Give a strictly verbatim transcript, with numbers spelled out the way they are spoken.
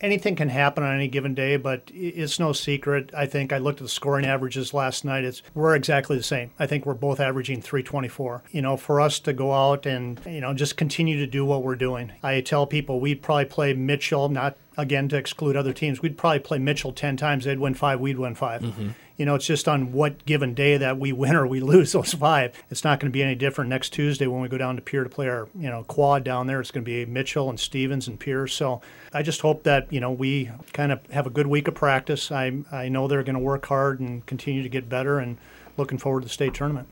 anything can happen on any given day, but it's no secret. I think I looked at the scoring averages last night. It's we're exactly the same. I think we're both averaging three twenty-four. You know, for us to go out and, you know, just continue to do what we're doing. I tell people we'd probably play Mitchell, not again to exclude other teams. We'd probably play Mitchell ten times. They'd win five. We'd win five. Mm-hmm. You know, it's just on what given day that we win or we lose those five. It's not going to be any different next Tuesday when we go down to Pierre to play our, you know, quad down there. It's going to be Mitchell and Stevens and Pierce. So I just hope that, you know, we kind of have a good week of practice. I I know they're going to work hard and continue to get better, and looking forward to the state tournament.